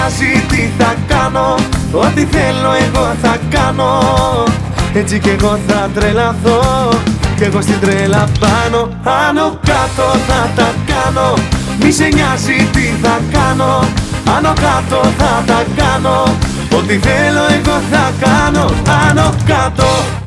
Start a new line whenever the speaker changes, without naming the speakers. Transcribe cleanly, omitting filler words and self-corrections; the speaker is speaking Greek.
νοιάζει τι θα κάνω, ό,τι θέλω εγώ θα κάνω. Έτσι κι εγώ θα τρελαθώ, κι εγώ στην τρέλα πάνω. Άνω κάτω θα τα κάνω, μη σε νοιάζει τι θα κάνω. Άνω κάτω θα τα κάνω, ό,τι θέλω εγώ θα κάνω. Άνω κάτω.